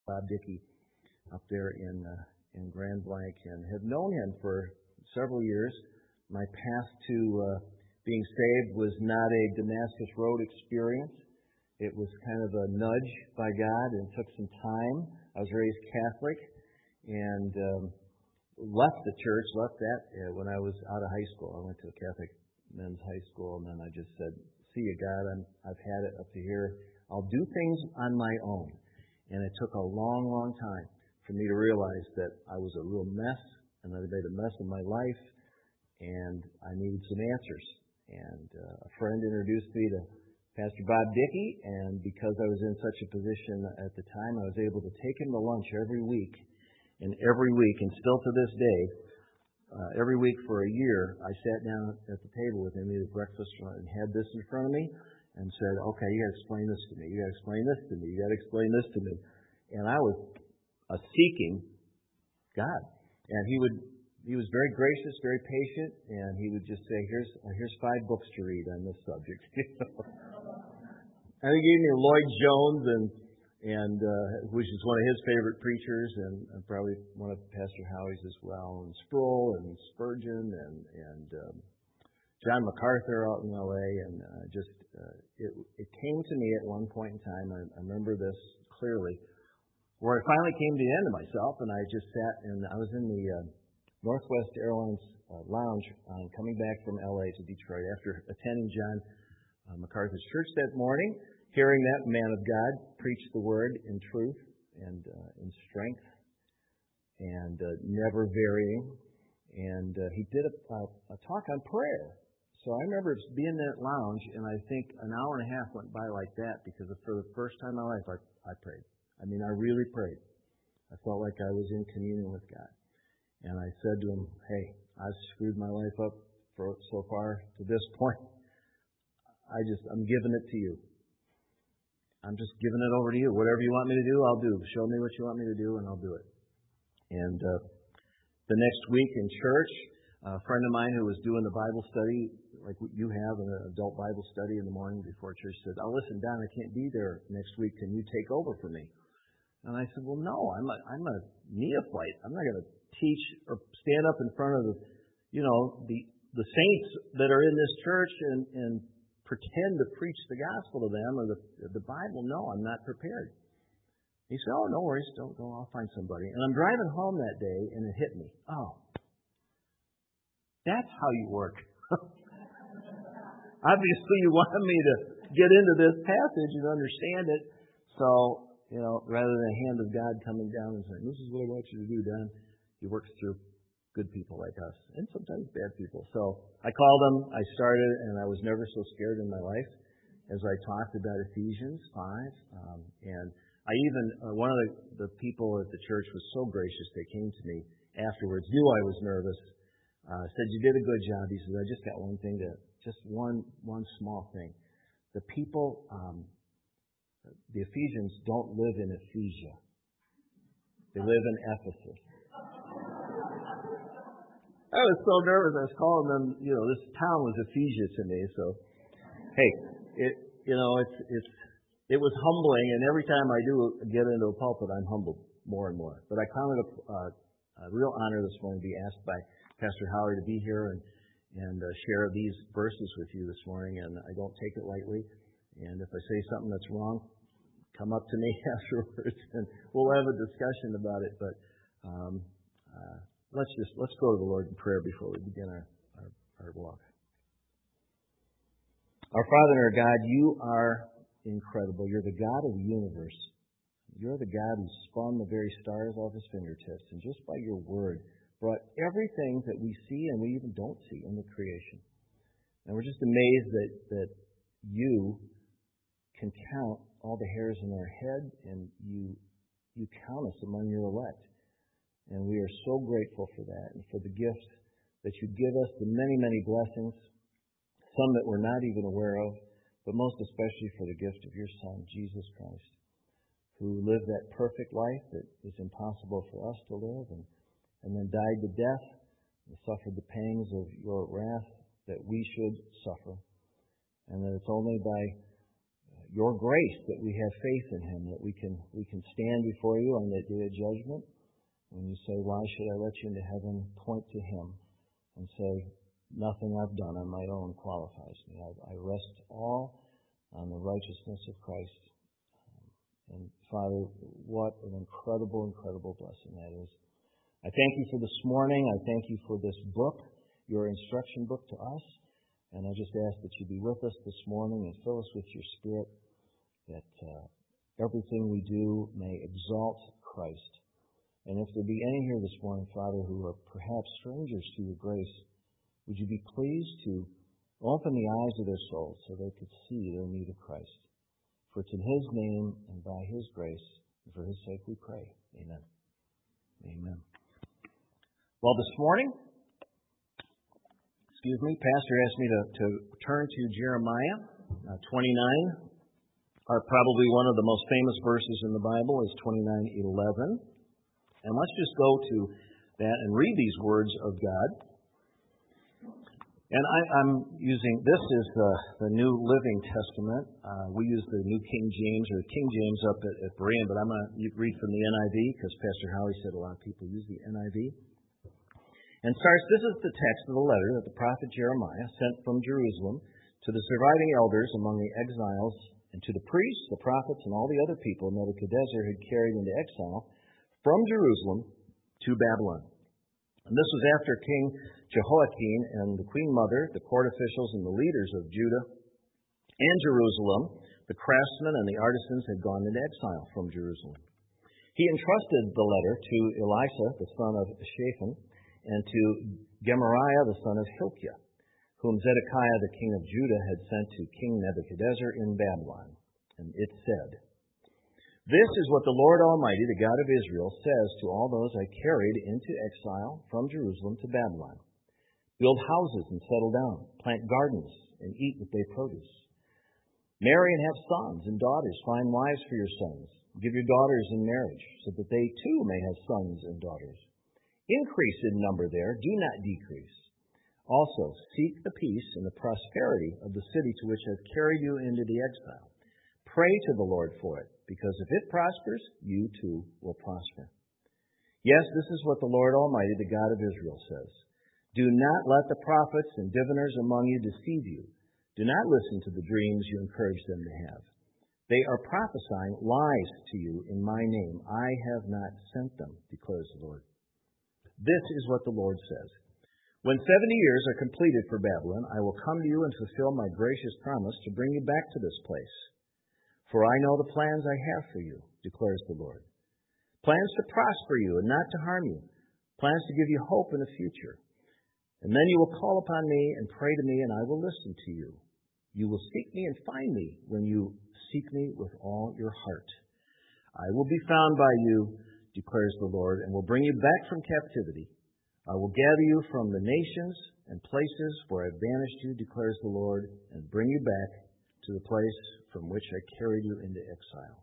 Bob Dickey up there in Grand Blanc, and have known him for several years. My path to being saved was not a Damascus Road experience. It was kind of a nudge by God, and took some time. I was raised Catholic, and left that when I was out of high school. I went to a Catholic men's high school, and then I just said, "See you, God. I've had it up to here. I'll do things on my own." And it took a long, long time for me to realize that I was a real mess, and that I made a mess of my life, and I needed some answers. And a friend introduced me to Pastor Bob Dickey, and because I was in such a position at the time, I was able to take him to lunch every week. And every week, and still to this day, every week for a year, I sat down at the table with him, ate breakfast, and had this in front of me, and said, "Okay, you got to explain this to me. You got to explain this to me. You got to explain this to me." And I was seeking God, and he was very gracious, very patient, and he would just say, "Here's 5 books to read on this subject." And he gave me Lloyd Jones, and which is one of his favorite preachers, and probably one of Pastor Howie's as well, and Sproul and Spurgeon and John MacArthur out in L.A. And it came to me at one point in time. I remember this clearly, where I finally came to the end of myself, and I just sat, and I was in the Northwest Airlines lounge coming back from L.A. to Detroit after attending John MacArthur's church that morning, hearing that man of God preach the word in truth and in strength and never varying. And he did a talk on prayer. So I remember being in that lounge, and I think an hour and a half went by like that, because for the first time in my life, I prayed. I mean, I really prayed. I felt like I was in communion with God. And I said to him, "Hey, I've screwed my life up so far to this point. I'm giving it to you. I'm just giving it over to you. Whatever you want me to do, I'll do. Show me what you want me to do, and I'll do it." And the next week in church, a friend of mine who was doing the Bible study, like you have, an adult Bible study in the morning before church, said, "Oh, listen, Don, I can't be there next week. Can you take over for me?" And I said, "Well, no, I'm a neophyte. I'm not going to teach or stand up in front of the saints that are in this church and pretend to preach the gospel to them or the Bible. No, I'm not prepared." He said, "Oh, no worries. Don't go. I'll find somebody." And I'm driving home that day, and it hit me. Oh, that's how you work. Obviously, you wanted me to get into this passage and understand it. So, rather than the hand of God coming down and saying, "This is what I want you to do, Don," He works through good people like us, and sometimes bad people. So I called him, I started, and I was never so scared in my life as I talked about Ephesians 5. And I even, one of the people at the church was so gracious, they came to me afterwards, knew I was nervous, said, "You did a good job." He said, "I just got one thing just one small thing. The people, the Ephesians don't live in Ephesia. They live in Ephesus." I was so nervous. I was calling them, this town was Ephesia to me. So, hey, it was humbling, and every time I do get into a pulpit, I'm humbled more and more. But I count it a real honor this morning to be asked by Pastor Howie to be here and share these verses with you this morning, and I don't take it lightly. And if I say something that's wrong, come up to me afterwards, and we'll have a discussion about it. But let's go to the Lord in prayer before we begin our walk. Our Father and our God, you are incredible. You're the God of the universe. You're the God who spun the very stars off His fingertips, and just by your word brought everything that we see and we even don't see in the creation. And we're just amazed that you can count all the hairs in our head, and you count us among your elect. And we are so grateful for that, and for the gift that you give us, the many, many blessings, some that we're not even aware of, but most especially for the gift of your Son, Jesus Christ, who lived that perfect life that is impossible for us to live, and then died the death and suffered the pangs of your wrath that we should suffer. And that it's only by your grace that we have faith in him, that we can stand before you on that day of judgment. When you say, why should I let you into heaven, point to him and say, nothing I've done on my own qualifies me. I rest all on the righteousness of Christ. And Father, what an incredible, incredible blessing that is. I thank you for this morning. I thank you for this book, your instruction book to us. And I just ask that you be with us this morning and fill us with your Spirit, that everything we do may exalt Christ. And if there be any here this morning, Father, who are perhaps strangers to your grace, would you be pleased to open the eyes of their souls so they could see their need of Christ? For it's in his name and by his grace and for his sake we pray. Amen. Amen. Well, this morning, Pastor asked me to turn to Jeremiah 29. Probably one of the most famous verses in the Bible is 29:11. And let's just go to that and read these words of God. And I'm using, this is the New Living Testament. We use the New King James or King James up at Berean, but I'm going to read from the NIV because Pastor Howie said a lot of people use the NIV. And this is the text of the letter that the prophet Jeremiah sent from Jerusalem to the surviving elders among the exiles and to the priests, the prophets, and all the other people Nebuchadnezzar had carried into exile from Jerusalem to Babylon. And this was after King Jehoiakim and the queen mother, the court officials, and the leaders of Judah and Jerusalem, the craftsmen and the artisans, had gone into exile from Jerusalem. He entrusted the letter to Elisha, the son of Shaphan, and to Gemariah, the son of Hilkiah, whom Zedekiah, the king of Judah, had sent to King Nebuchadnezzar in Babylon. And it said, "This is what the Lord Almighty, the God of Israel, says to all those I carried into exile from Jerusalem to Babylon. Build houses and settle down, plant gardens and eat what they produce. Marry and have sons and daughters, find wives for your sons. Give your daughters in marriage, so that they too may have sons and daughters. Increase in number there, do not decrease. Also, seek the peace and the prosperity of the city to which I have carried you into the exile. Pray to the Lord for it, because if it prospers, you too will prosper. Yes, this is what the Lord Almighty, the God of Israel, says. Do not let the prophets and diviners among you deceive you. Do not listen to the dreams you encourage them to have. They are prophesying lies to you in my name. I have not sent them, declares the Lord. This is what the Lord says. When 70 years are completed for Babylon, I will come to you and fulfill my gracious promise to bring you back to this place. For I know the plans I have for you, declares the Lord. Plans to prosper you and not to harm you. Plans to give you hope in the future. And then you will call upon me and pray to me, and I will listen to you. You will seek me and find me when you seek me with all your heart. I will be found by you, declares the Lord, and will bring you back from captivity. I will gather you from the nations and places where I banished you, declares the Lord, and bring you back to the place from which I carried you into exile.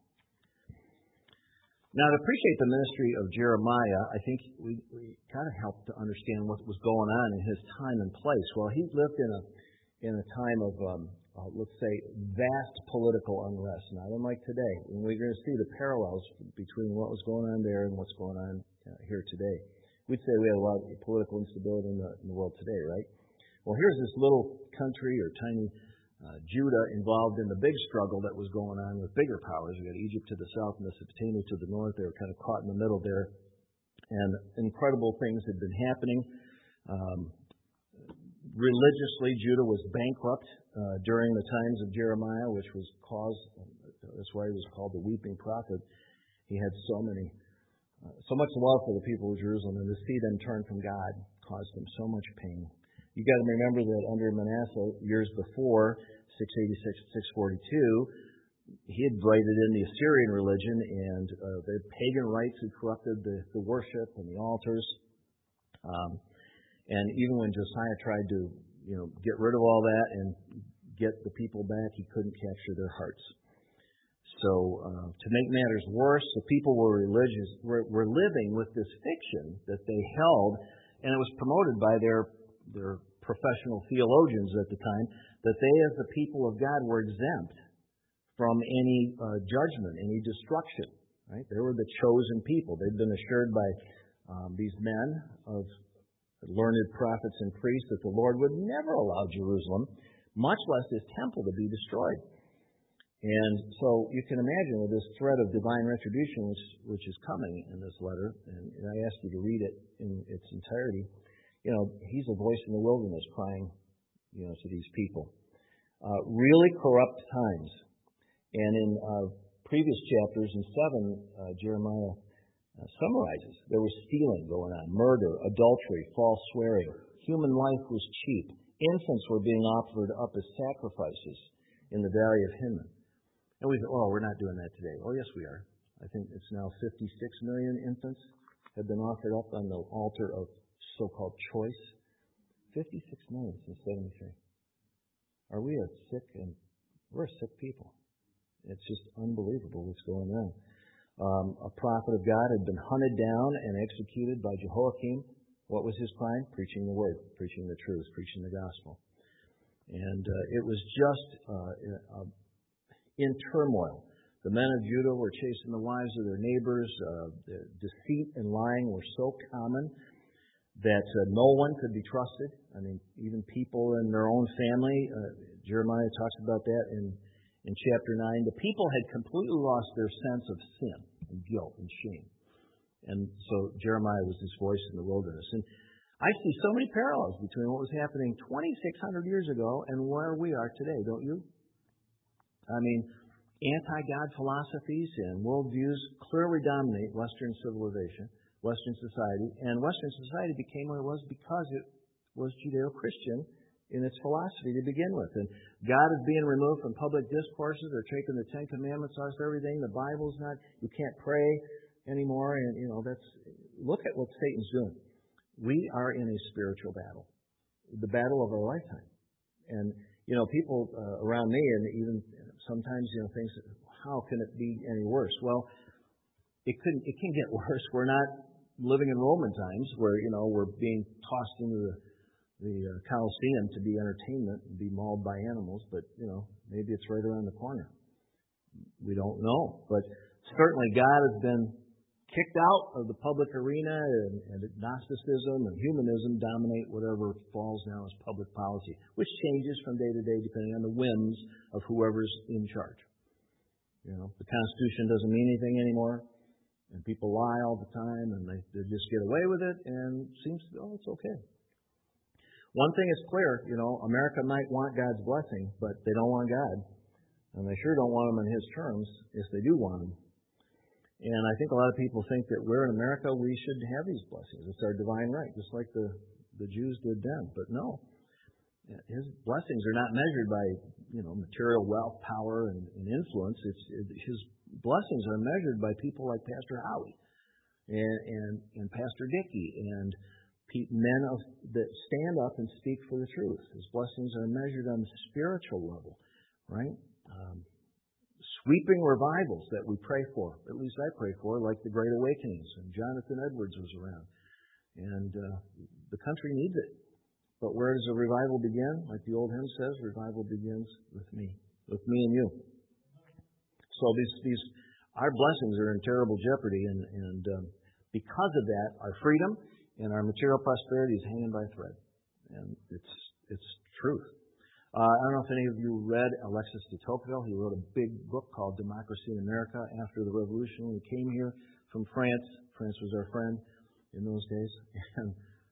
Now, to appreciate the ministry of Jeremiah, I think we kind of help to understand what was going on in his time and place. Well, he lived in a time of, let's say, vast political unrest, not unlike today. And we're going to see the parallels between what was going on there and what's going on here today. We'd say we have a lot of political instability in the world today, right? Well, here's this little country or tiny Judah involved in the big struggle that was going on with bigger powers. We had Egypt to the south, Mesopotamia to the north. They were kind of caught in the middle there. And incredible things had been happening. Religiously, Judah was bankrupt during the times of Jeremiah, which was that's why he was called the weeping prophet. He had so much love for the people of Jerusalem, and to see them turn from God caused him so much pain. You got to remember that under Manasseh, years before, 686, 642, he had invited in the Assyrian religion, and the pagan rites had corrupted the worship and the altars. And even when Josiah tried to, get rid of all that and get the people back, he couldn't capture their hearts. So to make matters worse, the people were living with this fiction that they held, and it was promoted by their professional theologians at the time, that they as the people of God were exempt from any judgment, any destruction. Right? They were the chosen people. They'd been assured by these men of learned prophets and priests that the Lord would never allow Jerusalem, much less His temple, to be destroyed. And so you can imagine with this threat of divine retribution, which is coming in this letter, and I ask you to read it in its entirety. He's a voice in the wilderness crying, to these people. Really corrupt times. And in previous chapters, in 7, Jeremiah summarizes. There was stealing going on, murder, adultery, false swearing. Human life was cheap. Infants were being offered up as sacrifices in the Valley of Hinnom. And we thought, we're not doing that today. Oh, yes, we are. I think it's now 56 million infants have been offered up on the altar of so-called choice. 56 million since 73. Are we we're a sick people. It's just unbelievable what's going on. A prophet of God had been hunted down and executed by Jehoiakim. What was his crime? Preaching the word, preaching the truth, preaching the gospel. And it was just in turmoil. The men of Judah were chasing the wives of their neighbors. Deceit and lying were so common that no one could be trusted. I mean, even people in their own family. Jeremiah talks about that in chapter 9. The people had completely lost their sense of sin and guilt and shame. And so Jeremiah was this voice in the wilderness. And I see so many parallels between what was happening 2,600 years ago and where we are today, don't you? I mean, anti-God philosophies and worldviews clearly dominate Western civilization, Western society, and Western society became what it was because it was Judeo-Christian in its philosophy to begin with. And God is being removed from public discourses. They're taking the Ten Commandments off everything. The Bible's not, you can't pray anymore. And, look at what Satan's doing. We are in a spiritual battle, the battle of our lifetime. And, people around me, and even sometimes, think, how can it be any worse? Well, it can get worse. We're not living in Roman times where, we're being tossed into the Colosseum to be entertainment and be mauled by animals, but, maybe it's right around the corner. We don't know. But certainly God has been kicked out of the public arena, and Gnosticism and humanism dominate whatever falls now as public policy, which changes from day to day depending on the whims of whoever's in charge. The Constitution doesn't mean anything anymore, and people lie all the time, and they just get away with it, and it seems it's okay. One thing is clear, America might want God's blessing, but they don't want God, and they sure don't want Him on His terms if they do want Him. And I think a lot of people think that we're in America, we should have these blessings. It's our divine right, just like the Jews did then. But no, His blessings are not measured by, material wealth, power, and influence. His blessings are measured by people like Pastor Howie and Pastor Dickey and men that stand up and speak for the truth. His blessings are measured on the spiritual level, right? Sweeping revivals that we pray for, at least I pray for, like the Great Awakenings, and Jonathan Edwards was around. And the country needs it. But where does a revival begin? Like the old hymn says, revival begins with me and you. So our blessings are in terrible jeopardy, and because of that, our freedom and our material prosperity is hanging by a thread. And it's truth. I don't know if any of you read Alexis de Tocqueville. He wrote a big book called Democracy in America after the Revolution. When he came here from France, France was our friend in those days, and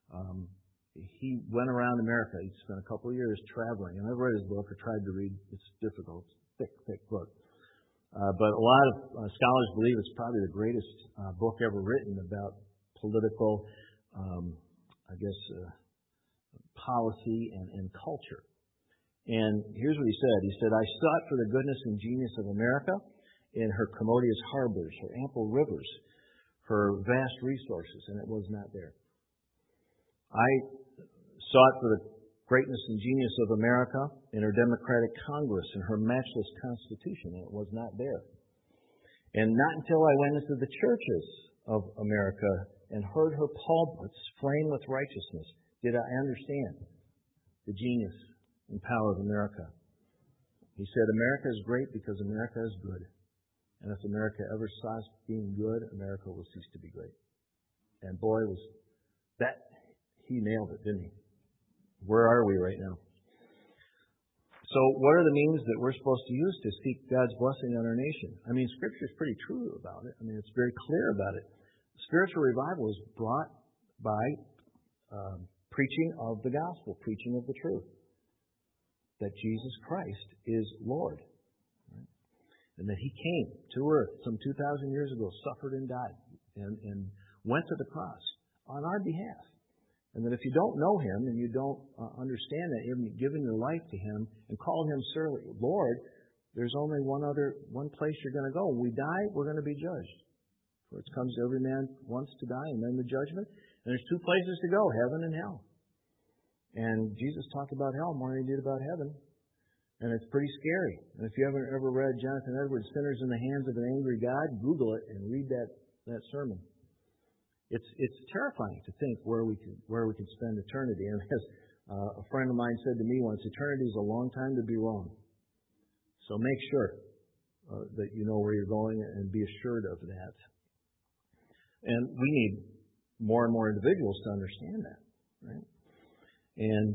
he went around America. He spent a couple of years traveling, and I've read his book or tried to read. It's difficult. It's a thick book. But a lot of scholars believe it's probably the greatest book ever written about political, policy and culture. And here's what he said. He said, I sought for the goodness and genius of America in her commodious harbors, her ample rivers, her vast resources, and it was not there. I sought for the greatness and genius of America in her democratic Congress and her matchless Constitution, and it was not there. And not until I went into the churches of America and heard her pulpits flame with righteousness did I understand the genius and power of America. He said, America is great because America is good. And if America ever stops being good, America will cease to be great. And boy, he nailed it, didn't he? Where are we right now? So what are the means that we're supposed to use to seek God's blessing on our nation? I mean, Scripture is pretty true about it. I mean, it's very clear about it. Spiritual revival is brought by preaching of the gospel, preaching of the truth, that Jesus Christ is Lord, right? And that He came to earth some 2,000 years ago, suffered and died, and went to the cross on our behalf. And that if you don't know Him and you don't understand that, you haven't given your life to Him and call Him Sir, Lord, there's only one place you're going to go. When we die, we're going to be judged. For it comes to every man once to die and then the judgment. And there's two places to go, heaven and hell. And Jesus talked about hell more than He did about heaven. And it's pretty scary. And if you haven't ever read Jonathan Edwards' Sinners in the Hands of an Angry God, Google it and read that sermon. It's terrifying to think where we could spend eternity. And as a friend of mine said to me once, eternity is a long time to be wrong. So make sure that you know where you're going and be assured of that. And we need more and more individuals to understand that, right? And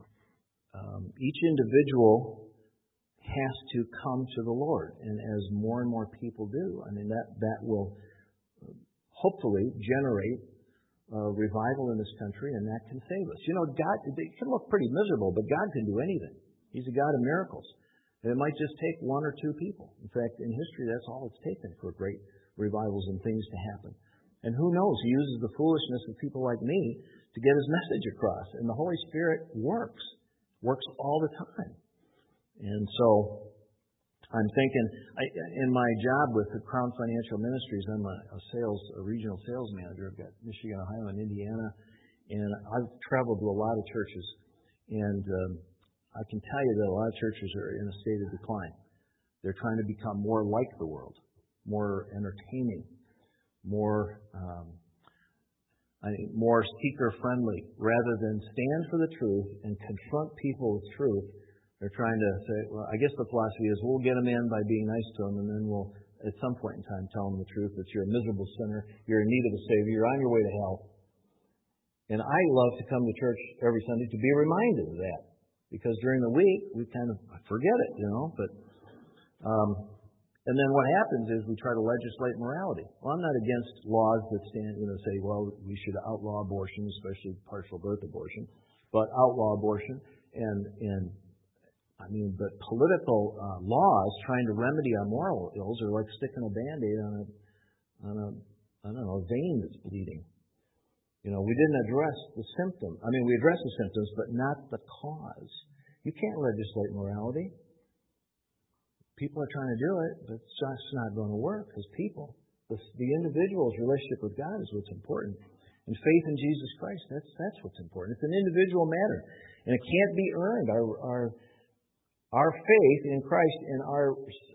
each individual has to come to the Lord. And as more and more people do, I mean, that will hopefully generate revival in this country, and that can save us. You know, God, it can look pretty miserable, but God can do anything. He's a God of miracles. And it might just take one or two people. In fact, in history, that's all it's taken for great revivals and things to happen. And who knows? He uses the foolishness of people like me to get His message across. And the Holy Spirit works all the time. And so I'm thinking, in my job with the Crown Financial Ministries, I'm a regional sales manager. I've got Michigan, Ohio, and Indiana, and I've traveled to a lot of churches. And I can tell you that a lot of churches are in a state of decline. They're trying to become more like the world, more entertaining, more seeker-friendly, rather than stand for the truth and confront people with truth. They're trying to say, well, I guess the philosophy is we'll get them in by being nice to them, and then we'll, at some point in time, tell them the truth that you're a miserable sinner, you're in need of a Savior, you're on your way to hell. And I love to come to church every Sunday to be reminded of that, because during the week, we kind of forget it, you know. But and then what happens is we try to legislate morality. Well, I'm not against laws that say, well, we should outlaw abortion, especially partial birth abortion, but outlaw abortion but political laws trying to remedy our moral ills are like sticking a Band-Aid on a vein that's bleeding. You know, we didn't address the symptom. I mean, we addressed the symptoms, but not the cause. You can't legislate morality. People are trying to do it, but it's just not going to work because the individual's relationship with God is what's important. And faith in Jesus Christ, that's what's important. It's an individual matter. And it can't be earned. Our faith in Christ and our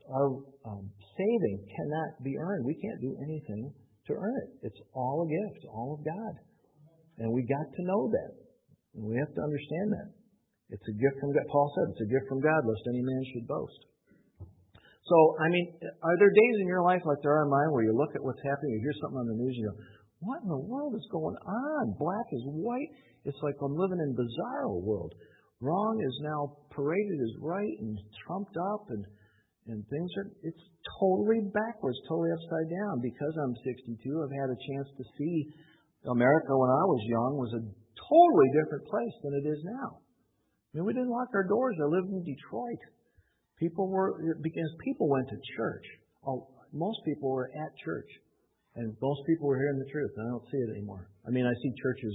saving cannot be earned. We can't do anything to earn it. It's all a gift, all of God. And we got to know that. And we have to understand that. It's a gift from God. Paul said it's a gift from God, lest any man should boast. So, I mean, are there days in your life like there are in mine where you look at what's happening, you hear something on the news, and you go, what in the world is going on? Black is white. It's like I'm living in a bizarro world. Wrong is now paraded as right and trumped up, and it's totally backwards, totally upside down. Because I'm 62, I've had a chance to see America when I was young was a totally different place than it is now. I mean, we didn't lock our doors. I lived in Detroit. Because people went to church. Most people were at church. And most people were hearing the truth. And I don't see it anymore. I mean, I see churches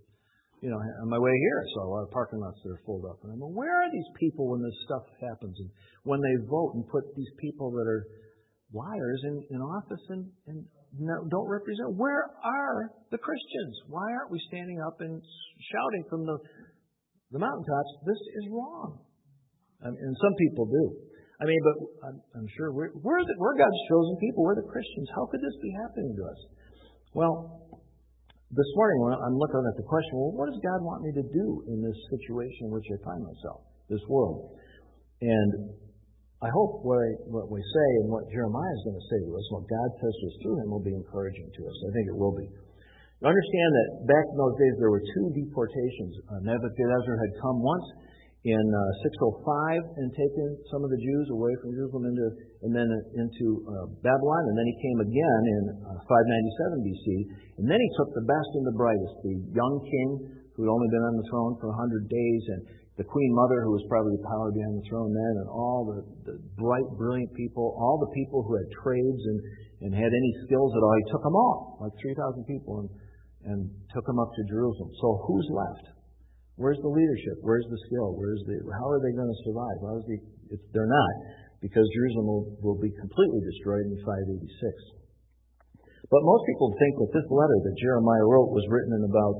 on my way here, I saw a lot of parking lots that are filled up. And I'm like, where are these people when this stuff happens? And when they vote and put these people that are liars in office and don't represent, where are the Christians? Why aren't we standing up and shouting from the mountaintops, this is wrong? And some people do. I mean, but I'm sure we're God's chosen people. We're the Christians. How could this be happening to us? Well, this morning when I'm looking at the question, well, what does God want me to do in this situation in which I find myself, this world? And I hope what we say and what Jeremiah is going to say to us, what God says to us through him, will be encouraging to us. I think it will be. Understand that back in those days there were two deportations. Nebuchadnezzar had come once in 605 and taken some of the Jews away from Jerusalem into Babylon, and then he came again in 597 BC, and then he took the best and the brightest, the young king who had only been on the throne for 100 days, and the queen mother who was probably the power behind the throne then, and all the bright, brilliant people, all the people who had trades and had any skills at all. He took them all, like 3,000 people, and took them up to Jerusalem. So who's left? Where's the leadership? Where's the skill? How are they going to survive? They're not, because Jerusalem will be completely destroyed in 586. But most people think that this letter that Jeremiah wrote was written in about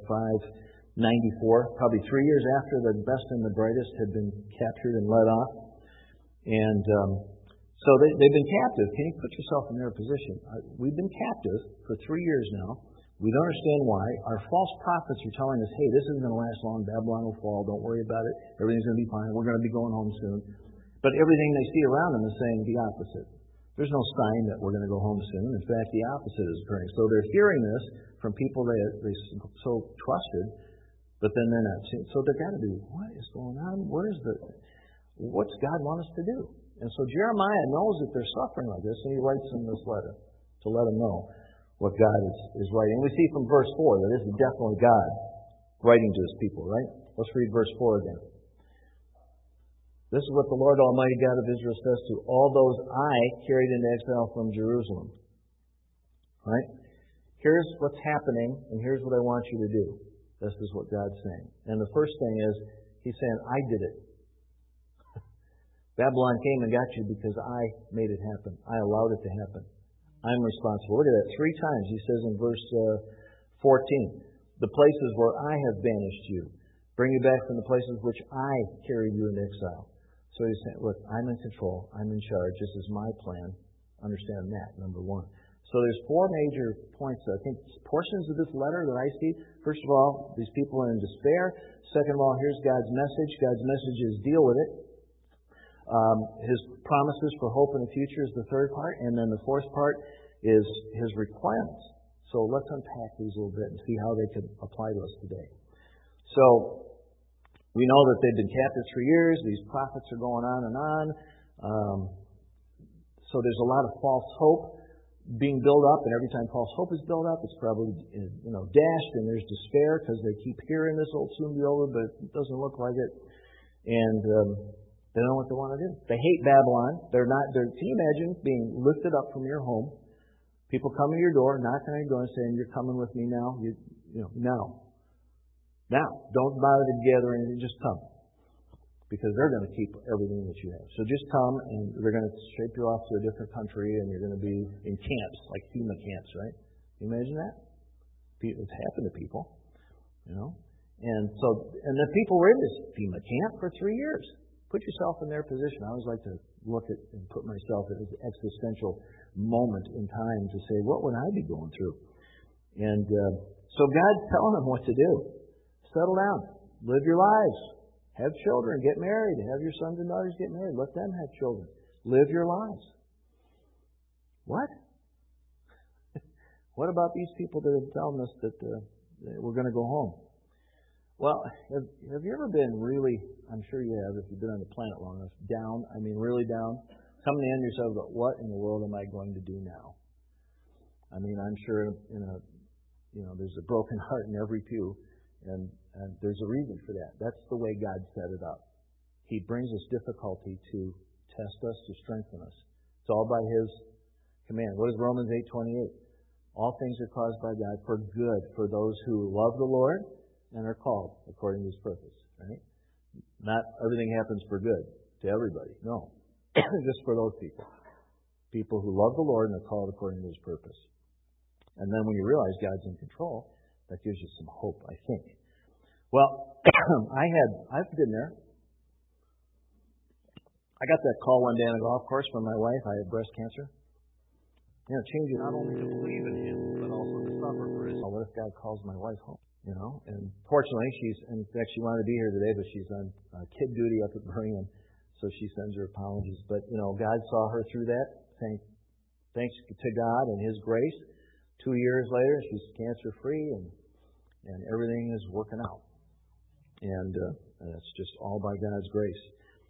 594, probably 3 years after the best and the brightest had been captured and led off. And so they've been captive. Can you put yourself in their position? We've been captive for 3 years now. We don't understand why. Our false prophets are telling us, hey, this isn't going to last long. Babylon will fall. Don't worry about it. Everything's going to be fine. We're going to be going home soon. But everything they see around them is saying the opposite. There's no sign that we're going to go home soon. In fact, the opposite is occurring. So they're hearing this from people they so trusted, but then they're not seeing. So they've got to be, what is going on? What's God want us to do? And so Jeremiah knows that they're suffering like this, and he writes them this letter to let them know what God is writing. And we see from verse 4 that this is definitely God writing to his people, right? Let's read verse 4 again. This is what the Lord Almighty God of Israel says to all those I carried into exile from Jerusalem. Right? Here's what's happening, and here's what I want you to do. This is what God's saying. And the first thing is, he's saying, I did it. Babylon came and got you because I made it happen. I allowed it to happen. I'm responsible. Look at that. 3 times he says in verse 14, the places where I have banished you, bring you back from the places which I carried you into exile. So he's saying, look, I'm in control. I'm in charge. This is my plan. Understand that, number one. So there's 4 major points, I think, portions of this letter that I see. First of all, these people are in despair. Second of all, here's God's message. God's message is deal with it. His promises for hope in the future is the third part. And then the fourth part is his requirements. So let's unpack these a little bit and see how they could apply to us today. So we know that they've been captives for years. These prophets are going on and on. So there's a lot of false hope being built up. And every time false hope is built up, it's probably dashed. And there's despair because they keep hearing this will soon be over, but it doesn't look like it. And they don't know what they want to do. They hate Babylon. Can you imagine being lifted up from your home? People coming to your door, knocking on your door and saying, you're coming with me now? Now. Don't bother to gather anything. Just come. Because they're going to keep everything that you have. So just come, and they're going to shape you off to a different country, and you're going to be in camps, like FEMA camps, right? Can you imagine that? It's happened to people, And the people were in this FEMA camp for 3 years. Put yourself in their position. I always like to look at and put myself in an existential moment in time to say, what would I be going through? And so God's telling them what to do. Settle down. Live your lives. Have children. Get married. Have your sons and daughters get married. Let them have children. Live your lives. What? What about these people that are telling us that we're going to go home? Well, have you ever been really, I'm sure you have if you've been on the planet long enough, down, really down? Coming to the end of yourself about what in the world am I going to do now? I'm sure there's a broken heart in every pew, and there's a reason for that. That's the way God set it up. He brings us difficulty to test us, to strengthen us. It's all by His command. What is Romans 8:28? All things are caused by God for good, for those who love the Lord and are called according to His purpose. Right? Not everything happens for good to everybody. No. Just for those people. People who love the Lord and are called according to His purpose. And then when you realize God's in control, that gives you some hope, I think. Well, I've been there. I got that call one day on a golf course from my wife. I had breast cancer. It changes not only to believe in Him, but also to suffer for His. What if God calls my wife home? And fortunately, she wanted to be here today, but she's on kid duty up at Berean. so she sends her apologies. But, God saw her through that. Thanks to God and His grace. 2 years later, she's cancer-free, and everything is working out. And it's just all by God's grace.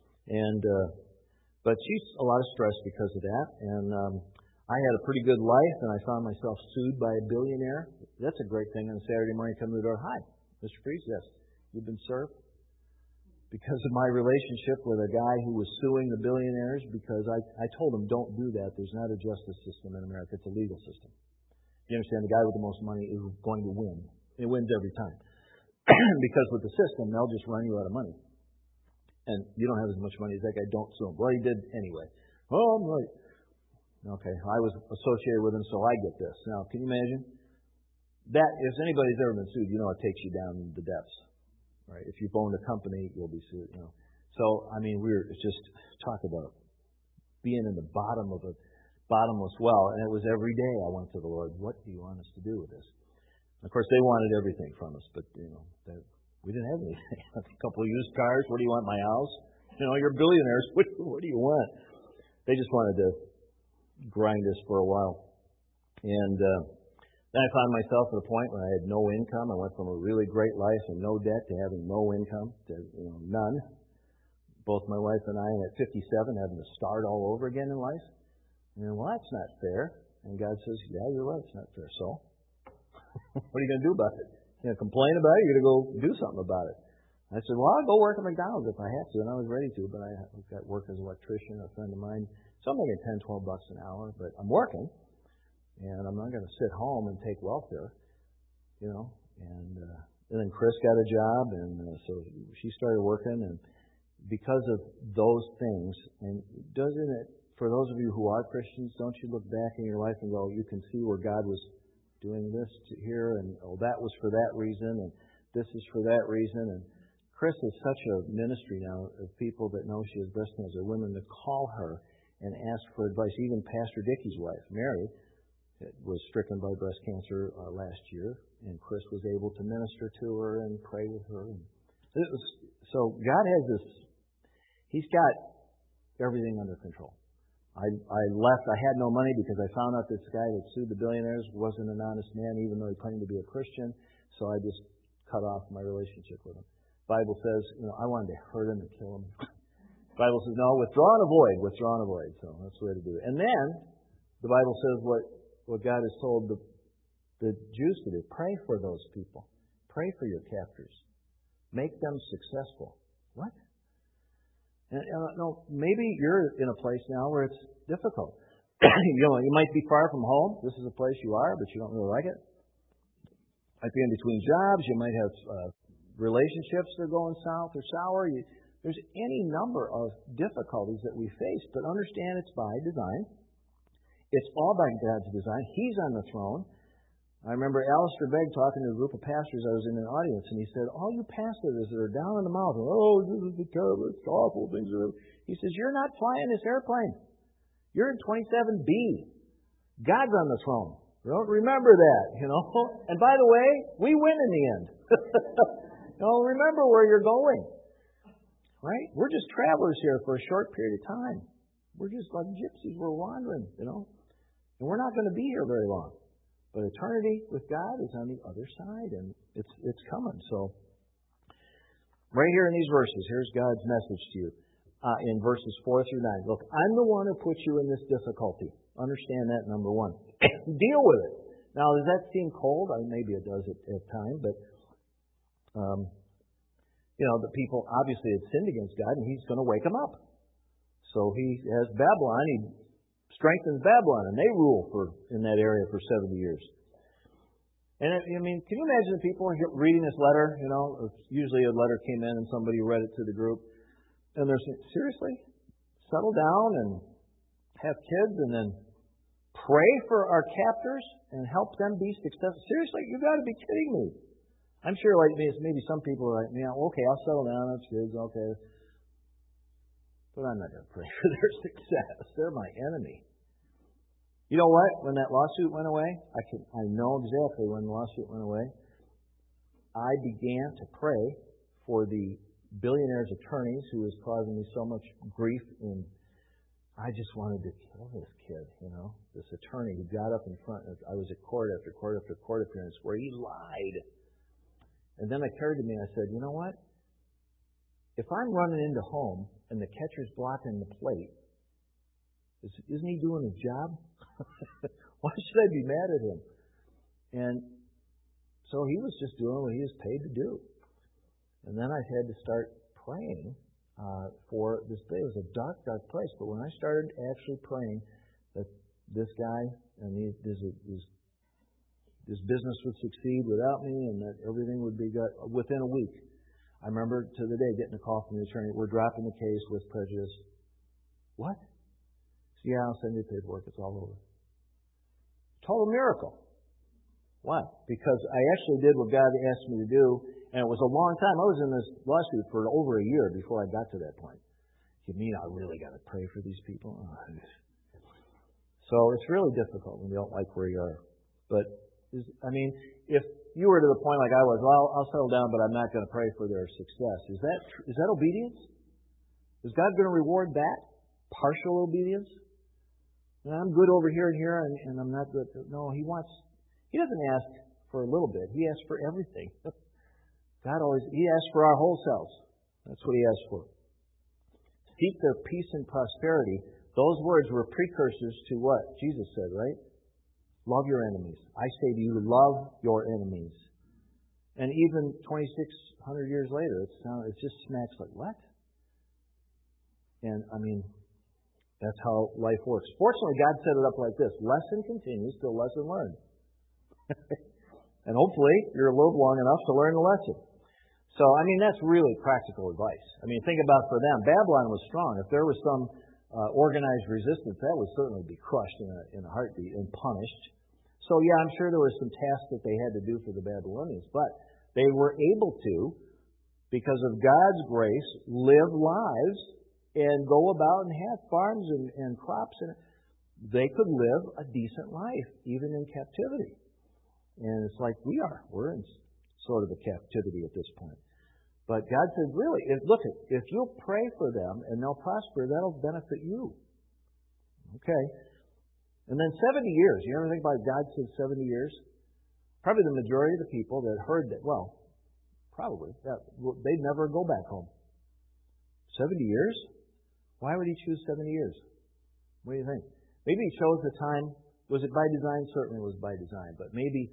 But she's a lot of stress because of that. And I had a pretty good life, and I found myself sued by a billionaire. That's a great thing on a Saturday morning. Come to the door. Hi, Mr. Priest. Yes, you've been served. Because of my relationship with a guy who was suing the billionaires, because I told him, don't do that. There's not a justice system in America. It's a legal system. You understand? The guy with the most money is going to win. It wins every time. Because with the system, they'll just run you out of money. And you don't have as much money as that guy. Don't sue him. Well, he did anyway. Oh, I'm right. Okay, I was associated with him, so I get this. Now, can you imagine? That, if anybody's ever been sued, it takes you down the depths. Right? If you've owned a company, you'll be sued. So, we're just talk about being in the bottom of a bottomless well, and it was every day I went to the Lord. What do you want us to do with this? And of course, they wanted everything from us, but we didn't have anything. A couple of used cars. What do you want? My house? You're billionaires. What do you want? They just wanted to grind us for a while, and then I found myself at a point where I had no income. I went from a really great life and no debt to having no income to none. Both my wife and I, at 57, having to start all over again in life. Well, that's not fair. And God says, yeah, you're right, it's not fair. So, what are you going to do about it? You're going to complain about it? You're going to go do something about it. I said, well, I'll go work at McDonald's if I have to. And I was ready to, but I got work as an electrician, a friend of mine. So I'm making $10, $12 an hour, but I'm working. And I'm not going to sit home and take welfare, And then Chris got a job, and so she started working. And because of those things, and doesn't it, for those of you who are Christians, don't you look back in your life and go, you can see where God was doing this here, and that was for that reason, and this is for that reason. And Chris is such a ministry now of people that know she has breast cancer, women that call her and ask for advice. Even Pastor Dickey's wife, Mary, was stricken by breast cancer last year, and Chris was able to minister to her and pray with her. So God has this, He's got everything under control. I left, I had no money because I found out this guy that sued the billionaires wasn't an honest man, even though he claimed to be a Christian, so I just cut off my relationship with him. The Bible says, I wanted to hurt him and kill him. The Bible says, no, withdraw and avoid. So that's the way to do it. And then, the Bible says what God has told the Jews to do. Pray for those people. Pray for your captors. Make them successful. What? And, maybe you're in a place now where it's difficult. You might be far from home. This is a place you are, but you don't really like it. Might be in between jobs. You might have relationships that are going south or sour. There's any number of difficulties that we face, but understand it's by design. It's all by God's design. He's on the throne. I remember Alistair Begg talking to a group of pastors. I was in an audience, and he said, all you pastors that are down in the mouth, this is terrible, it's awful, things are... He says, you're not flying this airplane. You're in 27B. God's on the throne. Remember that, And by the way, we win in the end. Remember where you're going. Right? We're just travelers here for a short period of time. We're just like gypsies. We're wandering, And we're not going to be here very long. But eternity with God is on the other side, and it's coming. So, right here in these verses, here's God's message to you. In verses 4 through 9. Look, I'm the one who put you in this difficulty. Understand that, number one. Deal with it. Now, does that seem cold? Maybe it does at times, but, the people obviously had sinned against God, and He's going to wake them up. So He has Babylon. He strengthens Babylon, and they rule in that area for 70 years. And, can you imagine the people reading this letter? Usually a letter came in and somebody read it to the group. And they're saying, seriously? Settle down and have kids and then pray for our captors and help them be successful? Seriously? You've got to be kidding me. I'm sure like me, maybe some people are like, okay, I'll settle down, have kids, okay. But I'm not going to pray for their success. They're my enemy. You know what? When that lawsuit went away, I know exactly when the lawsuit went away. I began to pray for the billionaire's attorneys who was causing me so much grief, and I just wanted to kill this kid, this attorney who got up in front. I was at court after court after court appearance where he lied. And then it occurred to me, I said, you know what? If I'm running into home and the catcher's blocking the plate, isn't he doing his job? Why should I be mad at him? And so he was just doing what he was paid to do. And then I had to start praying for this day. It was a dark, dark place. But when I started actually praying that this guy and this business would succeed without me and that everything would be good within a week, I remember to the day getting a call from the attorney, we're dropping the case with prejudice. What? Yeah, I'll send you the paperwork. It's all over. Total miracle. Why? Because I actually did what God asked me to do, and it was a long time. I was in this lawsuit for over a year before I got to that point. You mean I really got to pray for these people? So it's really difficult when you don't like where you are. But, if you were to the point like I was, well, I'll settle down, but I'm not going to pray for their success. Is that obedience? Is God going to reward that? Partial obedience? I'm good over here and here, and I'm not good. No, He doesn't ask for a little bit. He asks for everything. He asks for our whole selves. That's what He asks for. Seek their peace and prosperity. Those words were precursors to what Jesus said, right? Love your enemies. I say to you, love your enemies. And even 2,600 years later, it just smacks like, what? And, that's how life works. Fortunately, God set it up like this. Lesson continues till lesson learned. And hopefully, you're lived long enough to learn the lesson. So, that's really practical advice. Think about for them. Babylon was strong. If there was some organized resistance, that would certainly be crushed in a heartbeat and punished. So, yeah, I'm sure there were some tasks that they had to do for the Babylonians. But they were able to, because of God's grace, live lives and go about and have farms and crops. And they could live a decent life, even in captivity. And it's like we are. We're in sort of a captivity at this point. But God said, really, if you'll pray for them and they'll prosper, that'll benefit you. Okay. And then 70 years. You ever think about God said 70 years? Probably the majority of the people that heard that, they'd never go back home. 70 years? Why would He choose 70 years? What do you think? Maybe He chose the time. Was it by design? Certainly it was by design. But maybe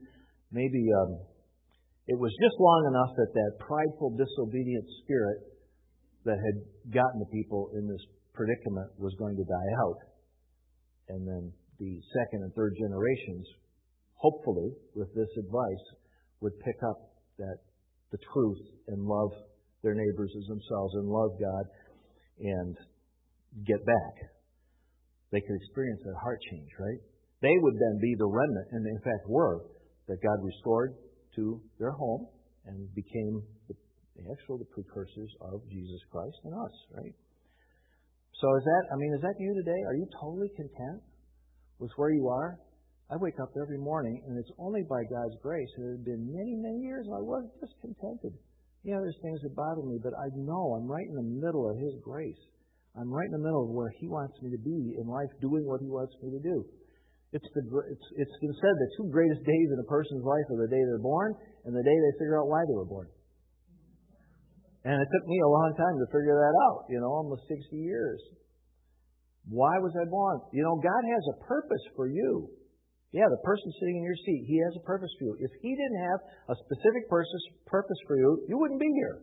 it was just long enough that prideful, disobedient spirit that had gotten the people in this predicament was going to die out. And then the second and third generations, hopefully, with this advice, would pick up the truth and love their neighbors as themselves and love God and get back. They could experience that heart change, right? They would then be the remnant, and in fact were, that God restored to their home and became the precursors of Jesus Christ and us, right? So is that you today? Are you totally content with where you are? I wake up every morning, and it's only by God's grace. It had been many, many years I wasn't discontented. There's things that bother me, but I know I'm right in the middle of His grace. I'm right in the middle of where He wants me to be in life, doing what He wants me to do. It's been said the two greatest days in a person's life are the day they're born and the day they figure out why they were born. And it took me a long time to figure that out, almost 60 years. Why was I born? God has a purpose for you. Yeah, the person sitting in your seat, He has a purpose for you. If He didn't have a specific purpose for you, you wouldn't be here.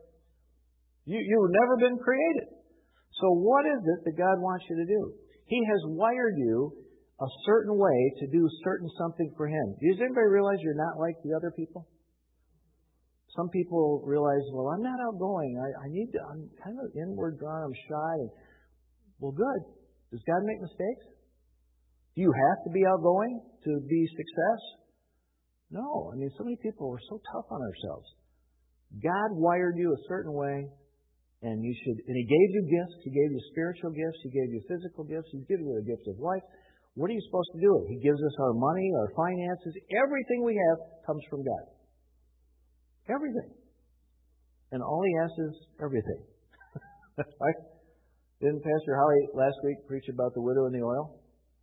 You would never been created. So what is it that God wants you to do? He has wired you a certain way to do certain something for Him. Does anybody realize you're not like the other people? Some people realize, well, I'm not outgoing. I'm kind of inward drawn. I'm shy. Well, good. Does God make mistakes? Do you have to be outgoing to be success? No. So many people are so tough on ourselves. God wired you a certain way, and He gave you gifts. He gave you spiritual gifts. He gave you physical gifts. He's given you the gift of life. What are you supposed to do? He gives us our money, our finances. Everything we have comes from God. Everything. And all he asks is everything. Right? Didn't Pastor Holly last week preach about the widow and the oil?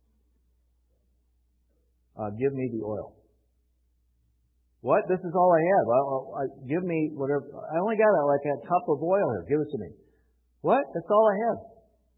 Give me the oil. What? This is all I have. Give me whatever. I only got like a cup of oil here. Give it to me. What? That's all I have.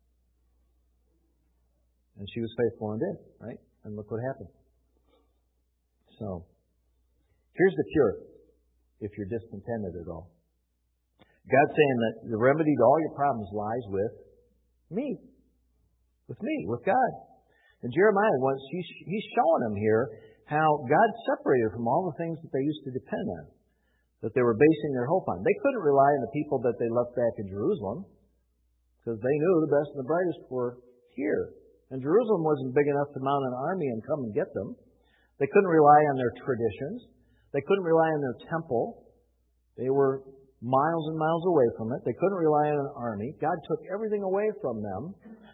And she was faithful and did, right? And look what happened. So, here's the cure if you're discontented at all. God's saying that the remedy to all your problems lies with me. With God. And Jeremiah, he's showing them here how God separated from all the things that they used to depend on, that they were basing their hope on. They couldn't rely on the people that they left back in Jerusalem because they knew the best and the brightest were here. And Jerusalem wasn't big enough to mount an army and come and get them. They couldn't rely on their traditions. They couldn't rely on their temple. They were miles and miles away from it. They couldn't rely on an army. God took everything away from them.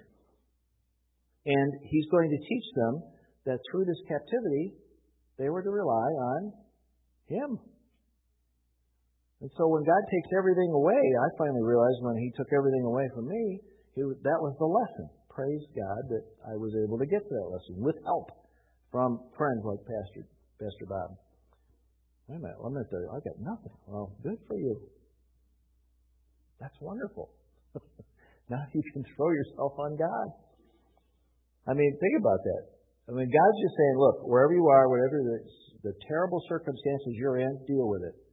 And He's going to teach them that through this captivity, they were to rely on Him. And so when God takes everything away, I finally realized when He took everything away from me, that was the lesson. Praise God that I was able to get to that lesson with help from friends like Pastor Bob. Wait a minute, I'm going to tell you, I got nothing. Well, good for you. That's wonderful. Now you can throw yourself on God. I mean, think about that. I mean, God's just saying, look, wherever you are, whatever the terrible circumstances you're in, deal with it.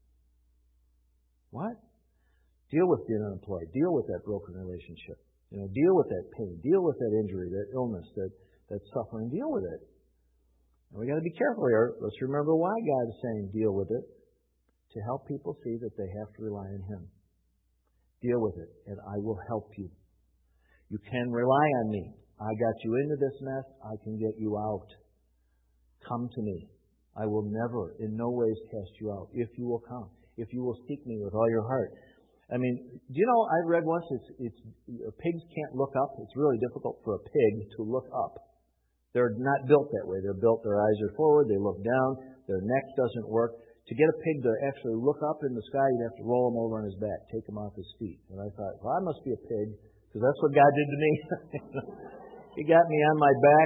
What? Deal with being unemployed. Deal with that broken relationship. Deal with that pain. Deal with that injury, that illness, that suffering. Deal with it. And we got to be careful here. Let's remember why God is saying deal with it. To help people see that they have to rely on Him. Deal with it, and I will help you. You can rely on me. I got you into this mess. I can get you out. Come to me. I will never, in no ways, cast you out. If you will come. If you will seek me with all your heart. I mean, do you know, I read once, pigs can't look up. It's really difficult for a pig to look up. They're not built that way. They're built, their eyes are forward, they look down, their neck doesn't work. To get a pig to actually look up in the sky, you'd have to roll him over on his back, take him off his feet. And I thought, well, I must be a pig, because that's what God did to me. He got me on my back,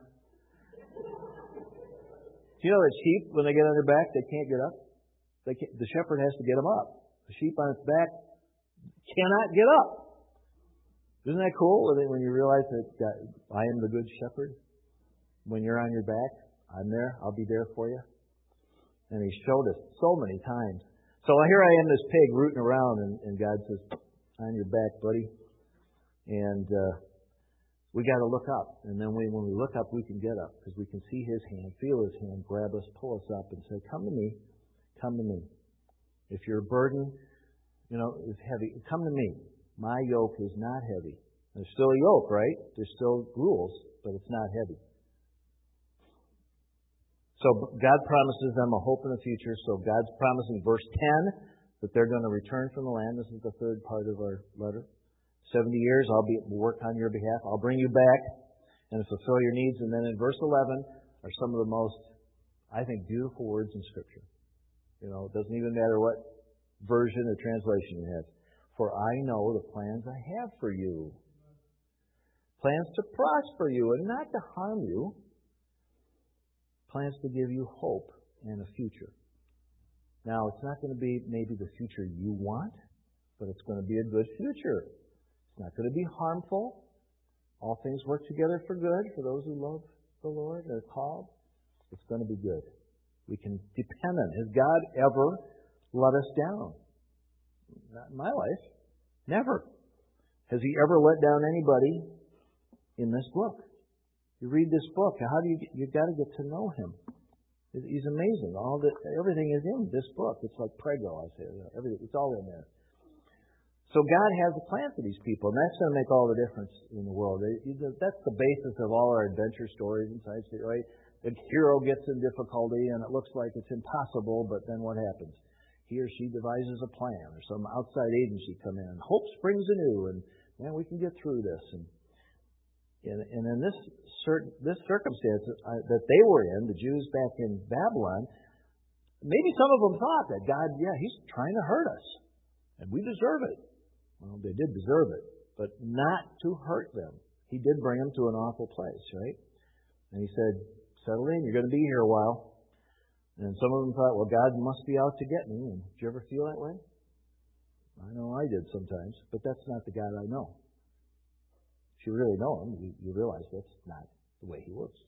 Do you know that sheep, when they get on their back, they can't get up? The shepherd has to get them up. The sheep on its back cannot get up. Isn't that cool when you realize that I am the good shepherd? When you're on your back, I'm there. I'll be there for you. And He showed us so many times. So here I am, this pig, rooting around, and God says, on your back, buddy. And we got to look up. And then when we look up, we can get up because we can see His hand, feel His hand, grab us, pull us up, and say, come to me. Come to me. If your burden, is heavy, come to me. My yoke is not heavy. There's still a yoke, right? There's still rules, but it's not heavy. So God promises them a hope in the future. So God's promising, verse 10, that they're going to return from the land. This is the third part of our letter. 70 years, I'll work on your behalf. I'll bring you back and fulfill your needs. And then in verse 11 are some of the most, I think, beautiful words in Scripture. It doesn't even matter what version or translation you have. For I know the plans I have for you. Plans to prosper you and not to harm you. Plans to give you hope and a future. Now, it's not going to be maybe the future you want, but it's going to be a good future. It's not going to be harmful. All things work together for good for those who love the Lord and are called. It's going to be good. We can depend on it. Has God ever let us down? Not in my life. Never. Has He ever let down anybody in this book? You read this book, you've got to get to know Him. He's amazing. Everything is in this book. It's like Prego, I say. Everything, it's all in there. So God has a plan for these people, and that's going to make all the difference in the world. That's the basis of all our adventure stories and science fiction, right? The hero gets in difficulty, and it looks like it's impossible, but then what happens? He or she devises a plan, or some outside agency come in, and hope springs anew, and we can get through this. And in this circumstance that they were in, the Jews back in Babylon, maybe some of them thought that God, He's trying to hurt us. And we deserve it. Well, they did deserve it, but not to hurt them. He did bring them to an awful place, right? And he said, settle in, you're going to be here a while. And some of them thought, well, God must be out to get me. And did you ever feel that way? I know I did sometimes, but that's not the God I know. If you really know him, you realize that's not the way he works.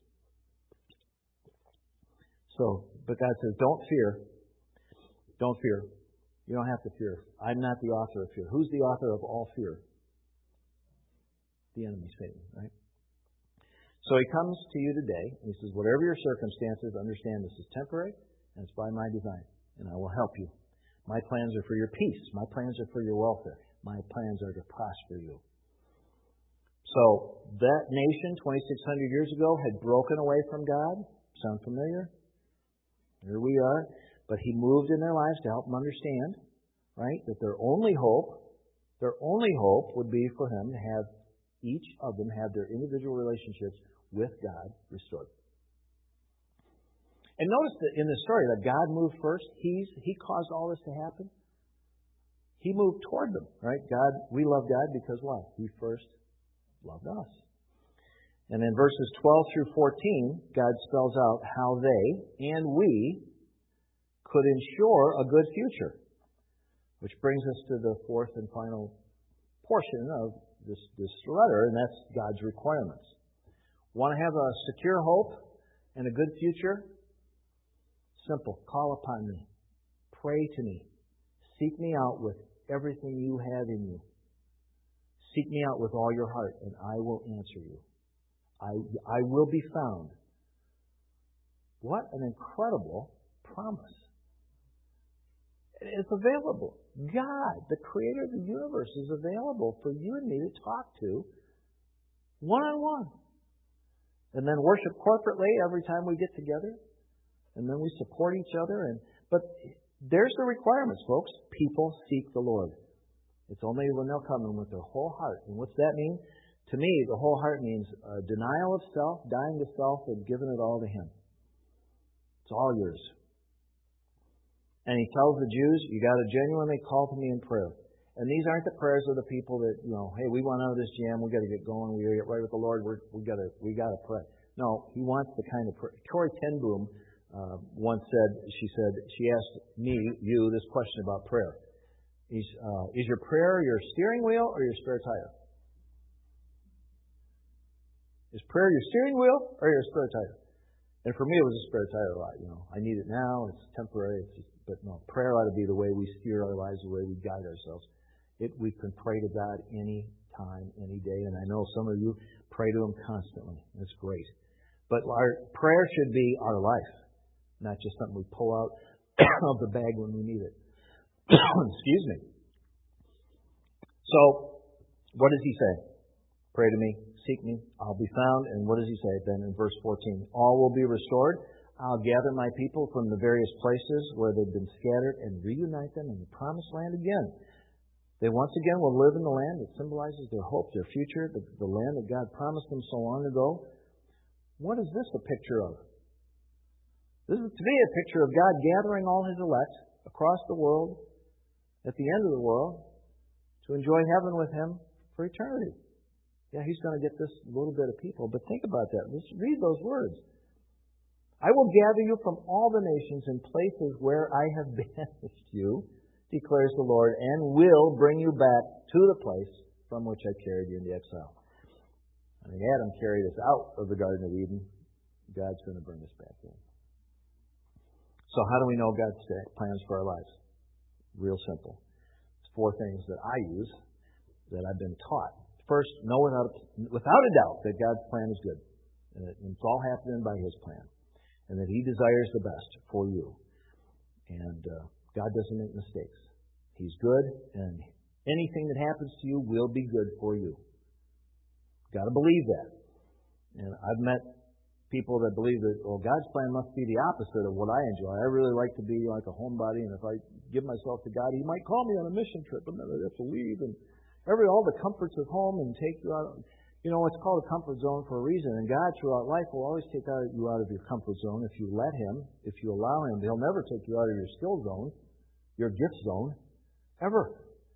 So, but God says, don't fear. Don't fear. You don't have to fear. I'm not the author of fear. Who's the author of all fear? The enemy, Satan, right? So he comes to you today, and he says, whatever your circumstances, understand this is temporary, and it's by my design, and I will help you. My plans are for your peace. My plans are for your welfare. My plans are to prosper you. So that nation 2,600 years ago had broken away from God. Sound familiar? Here we are. But he moved in their lives to help them understand, right, that their only hope would be for them to have each of them have their individual relationships with God restored. And notice that in the story that God moved first. He caused all this to happen. He moved toward them, right? God, we love God because why? He first loved us. And in verses 12 through 14, God spells out how they and we could ensure a good future. Which brings us to the fourth and final portion of this letter, and that's God's requirements. Want to have a secure hope and a good future? Simple. Call upon me. Pray to me. Seek me out with everything you have in you. Seek me out with all your heart, and I will answer you. I will be found. What an incredible promise. It's available. God, the creator of the universe, is available for you and me to talk to one-on-one. And then worship corporately every time we get together. And then we support each other. But there's the requirements, folks. People seek the Lord. It's only when they'll come in with their whole heart. And what's that mean? To me, the whole heart means denial of self, dying to self, and giving it all to Him. It's all yours. And He tells the Jews, you got to genuinely call to me in prayer. And these aren't the prayers of the people that, hey, we want out of this jam, we got to get going, we got to get right with the Lord, we got to pray. No, He wants the kind of prayer. Corrie ten Boom once said, she asked me, you, this question about prayer. Is your prayer your steering wheel or your spare tire? Is prayer your steering wheel or your spare tire? And for me, it was a spare tire a lot. I need it now. It's temporary. But no, prayer ought to be the way we steer our lives, the way we guide ourselves. We can pray to God any time, any day. And I know some of you pray to Him constantly. That's great. But our prayer should be our life, not just something we pull out of the bag when we need it. Excuse me. So, what does He say? Pray to me, seek me, I'll be found. And what does He say then in verse 14? All will be restored. I'll gather my people from the various places where they've been scattered and reunite them in the promised land again. They once again will live in the land that symbolizes their hope, their future, the land that God promised them so long ago. What is this a picture of? This is to me a picture of God gathering all His elect across the world, at the end of the world, to enjoy heaven with Him for eternity. Yeah, He's going to get this little bit of people, but think about that. Let's read those words. I will gather you from all the nations in places where I have banished you, declares the Lord, and will bring you back to the place from which I carried you into exile. I mean, Adam carried us out of the Garden of Eden. God's going to bring us back in. So how do we know God's plans for our lives? Real simple. It's 4 things that I use that I've been taught. First, know without a doubt that God's plan is good. And it's all happening by His plan. And that He desires the best for you. And God doesn't make mistakes. He's good, and anything that happens to you will be good for you. You've got to believe that. And I've met people that believe that, God's plan must be the opposite of what I enjoy. I really like to be like a homebody, and if I give myself to God, He might call me on a mission trip, and then I have to leave, and all the comforts of home and take you out. It's called a comfort zone for a reason. And God, throughout life, will always take you out of your comfort zone if you let Him, if you allow Him. He'll never take you out of your skill zone, your gift zone, ever.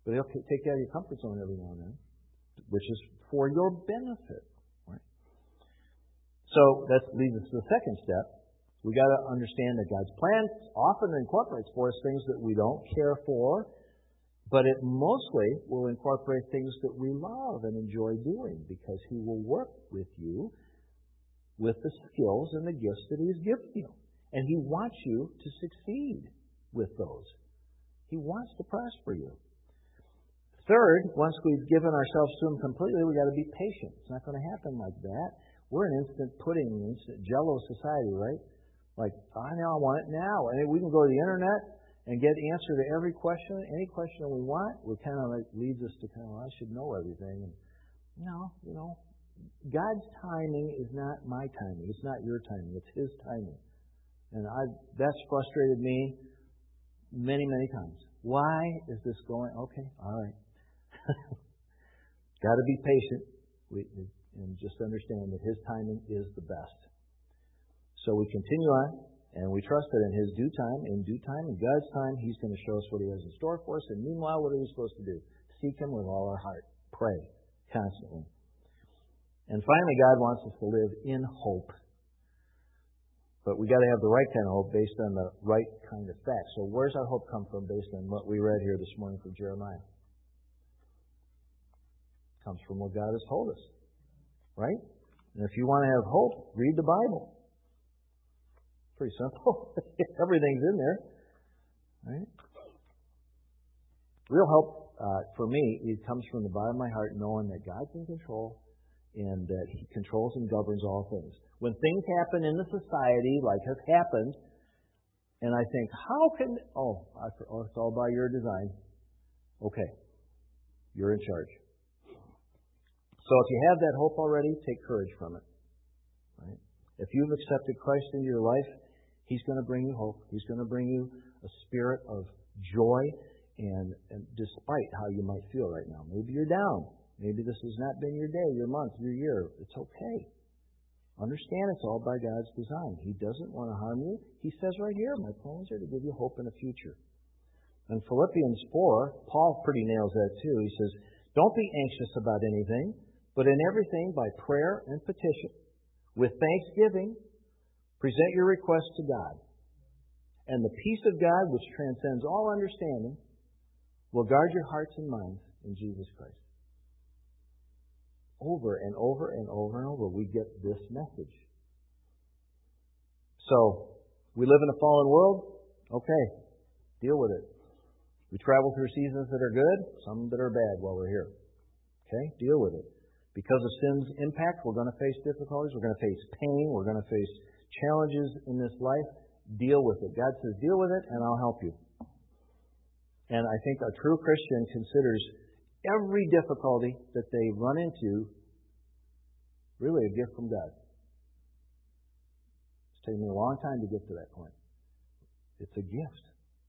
But He'll take you out of your comfort zone every now and then, which is for your benefit. Right? So that leads us to the second step. We got to understand that God's plan often incorporates for us things that we don't care for, but it mostly will incorporate things that we love and enjoy doing, because He will work with you with the skills and the gifts that He's given you. And He wants you to succeed with those. He wants to prosper you. Third, once we've given ourselves to Him completely, we've got to be patient. It's not going to happen like that. We're an instant pudding, instant jello society, right? Like, I know I want it now. And we can go to the internet and get the answer to every question, any question we want. It kind of like leads us to kind of, I should know everything. And no, God's timing is not my timing. It's not your timing. It's His timing. And that's frustrated me many, many times. Why is this going? Okay, all right. Got to be patient and just understand that His timing is the best. So we continue on, and we trust that in His due time, in God's time, He's going to show us what He has in store for us. And meanwhile, what are we supposed to do? Seek Him with all our heart. Pray constantly. And finally, God wants us to live in hope. But we got to have the right kind of hope based on the right kind of facts. So where's our hope come from based on what we read here this morning from Jeremiah? It comes from what God has told us. Right? And if you want to have hope, read the Bible. Pretty simple. Everything's in there. Right? Real hope for me, it comes from the bottom of my heart, knowing that God's in control and that He controls and governs all things. When things happen in the society, like has happened, and I think, how can... it's all by your design. Okay. You're in charge. So if you have that hope already, take courage from it. Right? If you've accepted Christ into your life, He's going to bring you hope. He's going to bring you a spirit of joy, and despite how you might feel right now. Maybe you're down. Maybe this has not been your day, your month, your year. It's okay. Understand it's all by God's design. He doesn't want to harm you. He says right here, my plans are to give you hope in the future. In Philippians 4, Paul pretty nails that too. He says, don't be anxious about anything, but in everything by prayer and petition, with thanksgiving, present your requests to God. And the peace of God, which transcends all understanding, will guard your hearts and minds in Jesus Christ. Over and over and over and over, we get this message. So, we live in a fallen world. Okay, deal with it. We travel through seasons that are good, some that are bad while we're here. Okay, deal with it. Because of sin's impact, we're going to face difficulties. We're going to face pain. We're going to face challenges in this life. Deal with it. God says, deal with it, and I'll help you. And I think a true Christian considers every difficulty that they run into really a gift from God. It's taken me a long time to get to that point. It's a gift.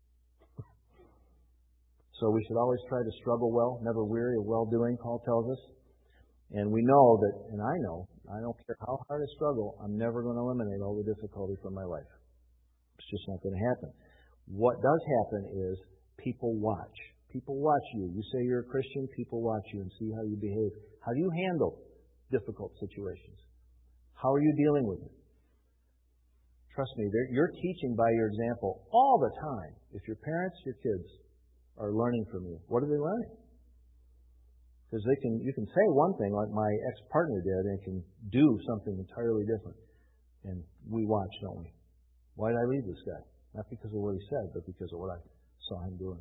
So we should always try to struggle well, never weary of well-doing, Paul tells us. And we know that, and I know, I don't care how hard I struggle, I'm never going to eliminate all the difficulty from my life. It's just not going to happen. What does happen is people watch. People watch you. You say you're a Christian, people watch you and see how you behave. How do you handle difficult situations? How are you dealing with it? Trust me, you're teaching by your example all the time. If your parents, your kids are learning from you, what are they learning? Because you can say one thing like my ex-partner did and can do something entirely different. And we watch, don't we? Why did I leave this guy? Not because of what he said, but because of what I saw him doing.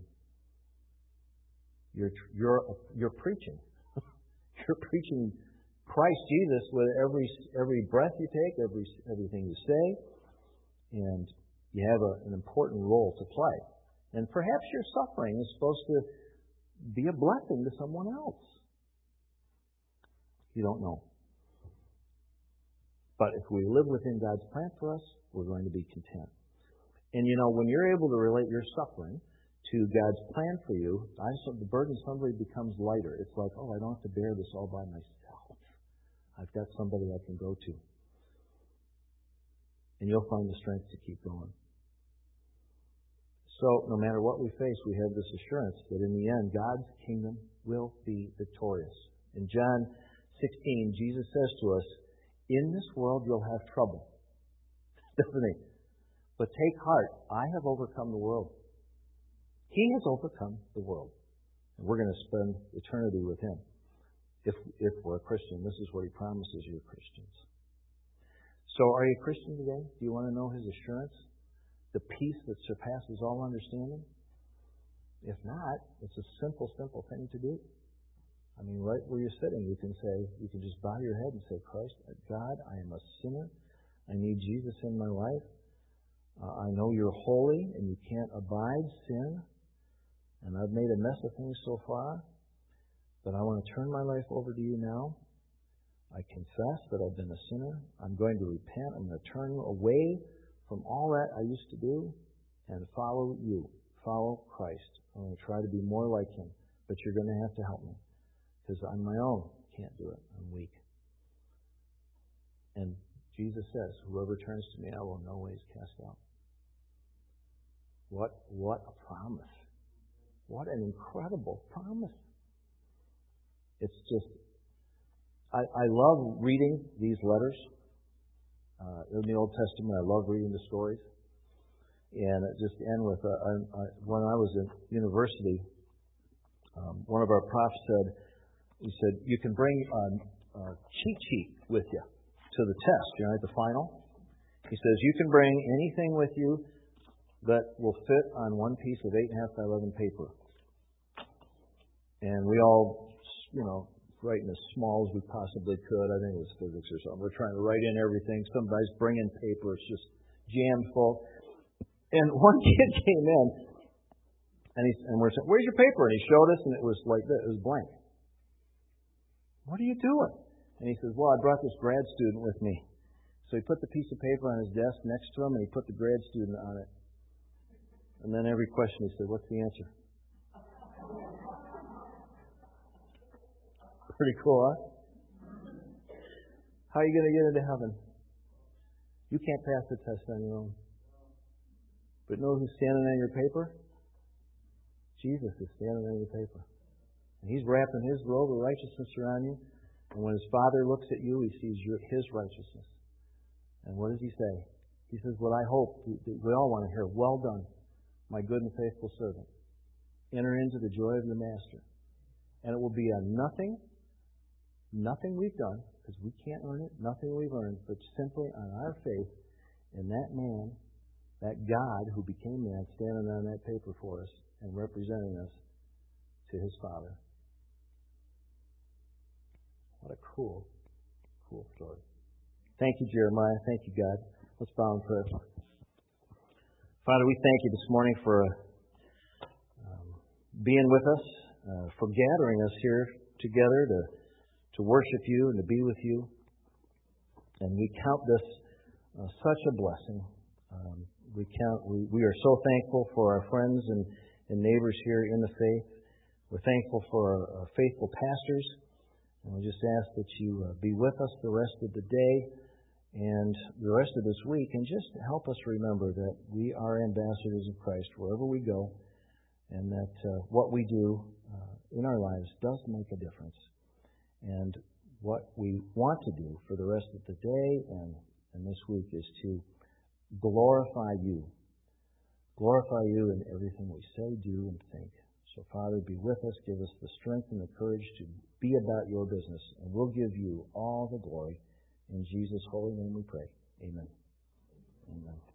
You're preaching. You're preaching Christ Jesus with every breath you take, everything you say, and you have an important role to play. And perhaps your suffering is supposed to be a blessing to someone else. You don't know. But if we live within God's plan for us, we're going to be content. And when you're able to relate your suffering to God's plan for you, the burden suddenly becomes lighter. It's like, I don't have to bear this all by myself. I've got somebody I can go to. And you'll find the strength to keep going. So So, no matter what we face, we have this assurance that in the end, God's kingdom will be victorious. In John 16, Jesus says to us, in this world you'll have trouble. Doesn't he? But take heart, I have overcome the world. He has overcome the world. And we're going to spend eternity with him. If we're a Christian, this is what he promises you Christians. So are you a Christian today? Do you want to know his assurance? The peace that surpasses all understanding? If not, it's a simple thing to do. I mean, right where you're sitting, you can just bow your head and say, Christ, God, I am a sinner. I need Jesus in my life. I know you're holy and you can't abide sin. And I've made a mess of things so far. But I want to turn my life over to you now. I confess that I've been a sinner. I'm going to repent. I'm going to turn away from all that I used to do and follow you. Follow Christ. I'm going to try to be more like him. But you're going to have to help me. Because on my own, can't do it. I'm weak. And Jesus says, whoever turns to me, I will in no ways cast out. What a promise. What an incredible promise. It's just, I love reading these letters. In the Old Testament, I love reading the stories. And it just end with, when I was in university, one of our profs said, he said, you can bring a cheat sheet with you to the test, at the final. He says, you can bring anything with you that will fit on one piece of 8.5 by 11 paper. And we all, writing as small as we possibly could. I think it was physics or something. We're trying to write in everything. Somebody's bringing paper. It's just jammed full. And one kid came in, and we're saying, where's your paper? And he showed us, and it was like this. It was blank. What are you doing? And he says, well, I brought this grad student with me. So he put the piece of paper on his desk next to him, and he put the grad student on it. And then every question he said, what's the answer? Pretty cool, huh? How are you going to get into heaven? You can't pass the test on your own. But know who's standing on your paper? Jesus is standing on your paper. And he's wrapping his robe of righteousness around you. And when his Father looks at you, he sees his righteousness. And what does he say? He says, what I hope we all want to hear, well done, my good and faithful servant. Enter into the joy of your master. And it will be on nothing we've done, because we can't earn it, nothing we've earned, but simply on our faith in that man, that God who became man, standing on that paper for us and representing us to his Father. What a cool story. Thank you, Jeremiah. Thank you, God. Let's bow in prayer. Father, we thank you this morning for being with us, for gathering us here together to worship you and to be with you. And we count this such a blessing. We are so thankful for our friends and neighbors here in the faith. We're thankful for our faithful pastors. And we just ask that you be with us the rest of the day and the rest of this week. And just help us remember that we are ambassadors of Christ wherever we go. And that what we do in our lives does make a difference. And what we want to do for the rest of the day and this week is to glorify you. Glorify you in everything we say, do, and think. So, Father, be with us. Give us the strength and the courage to be about your business. And we'll give you all the glory. In Jesus' holy name we pray. Amen. Amen.